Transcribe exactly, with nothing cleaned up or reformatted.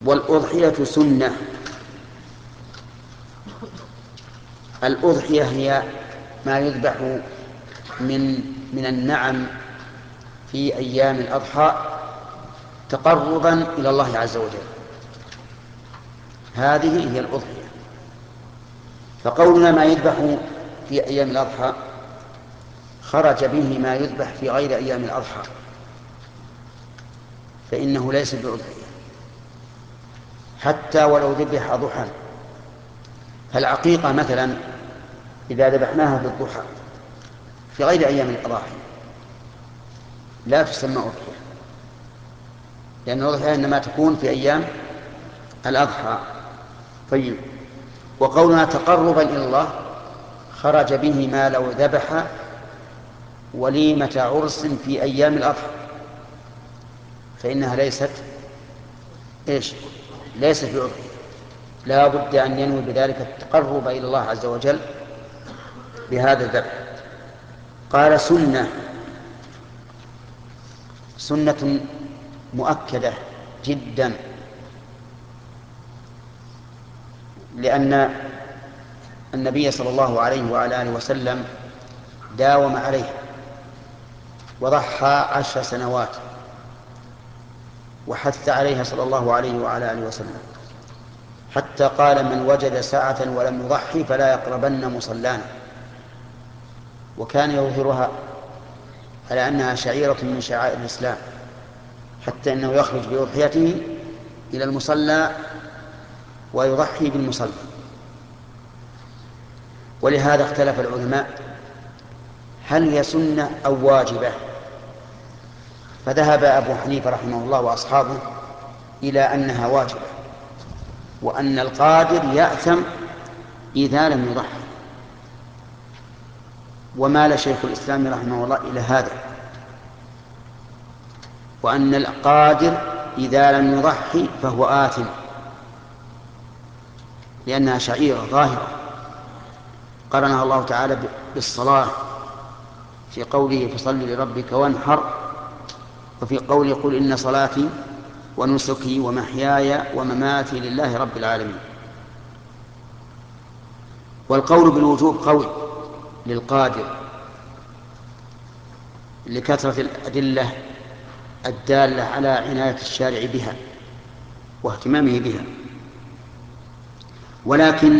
والأضحية سنة. الأضحية هي ما يذبح من من النعم في أيام الأضحى تقربا إلى الله عز وجل، هذه هي الأضحية. فقولنا ما يذبح في أيام الأضحى خرج به ما يذبح في غير أيام الأضحى، فإنه ليس بأضحية حتى ولو ذبح ضحى. فالعقيقة مثلا إذا ذبحناها في الضحى في غير أيام الأضاحي لا تسمى أضحية، لأن الأضحية إنما تكون في أيام الأضحى. طيب، وقولنا تقربا إلى الله خرج به ما لو ذبح وليمة عرس في أيام الأضحى، فإنها ليست إيش؟ ليست بأضحية، لا بد أن ينوي بذلك التقرب إلى الله عز وجل بهذا الذبح. قال سنة، سنة مؤكدة جدا، لأن النبي صلى الله عليه وعلى آله وسلم داوم عليه وضحى عشر سنوات وحث عليها صلى الله عليه وعلى آله وسلم، حتى قال من وجد ساعة ولم يضحي فلا يقربن مصلانا، وكان يظهرها على أنها شعيرة من شعائر الإسلام، حتى أنه يخرج بأضحيته إلى المصلى ويضحي بالمصلى. ولهذا اختلف العلماء هل هي سنة أو واجبة، فذهب أبو حنيفة رحمه الله وأصحابه إلى أنها واجبة، وأن القادر يأثم إذا لم يضحي، ومال شيخ الإسلام رحمه الله إلى هذا، وأن القادر إذا لم يضحي فهو آثم، لأنها شعيرة ظاهرة قرنها الله تعالى بالصلاة في قوله فصل لربك وانحر، وفي قوله قل إن صلاتي ونسكي ومحياي ومماتي لله رب العالمين. والقول بالوجوب قول للقادر لكثرة الأدلة الدالة على عناية الشارع بها واهتمامه بها، ولكن